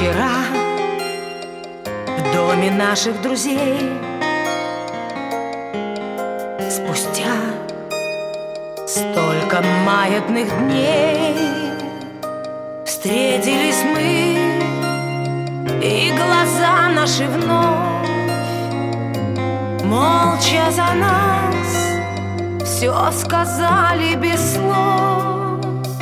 Вчера в доме наших друзей, спустя столько маятных дней, встретились мы, и глаза наши вновь молча за нас все сказали без слов.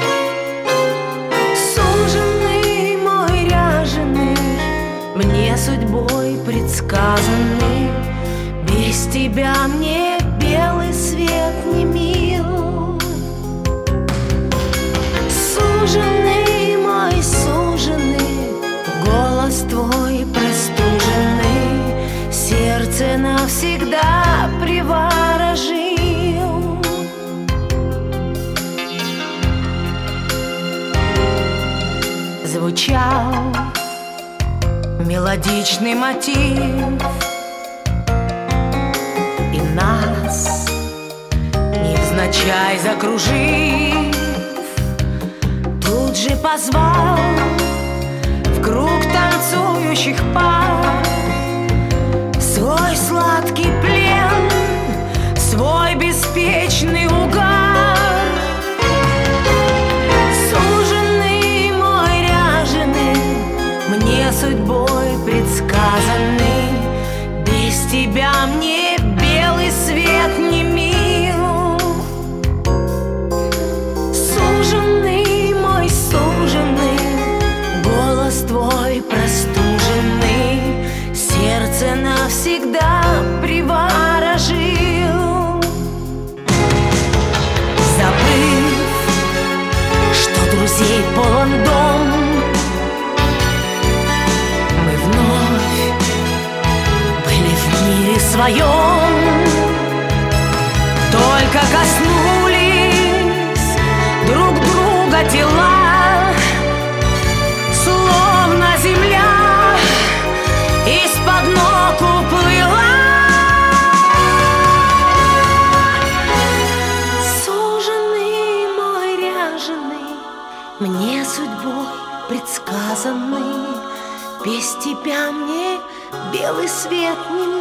Суженый мой ряженый, мне судьбой предсказанный, без тебя мне белый свет не мил. Суженый мой, суженый, голос твой простуженный сердце навсегда приворожил. Звучал мелодичный мотив, и нас невзначай закружив, тут же позвал в круг танцующих пар свой сладкий плен, свой беспечный угар. Суженый мой ряженый, мне судьбой предсказанный, без тебя мне белый свет не мил. Суженый мой, суженый, голос твой простуженный сердце навсегда приворожил. Забыв, что друзей полон дом, мы вновь были в мире своем. Только коснулись друг друга тела, словно земля из-под ног уплыла. Суженый мой ряженый, мне судьбой предсказанный, без тебя мне белый свет не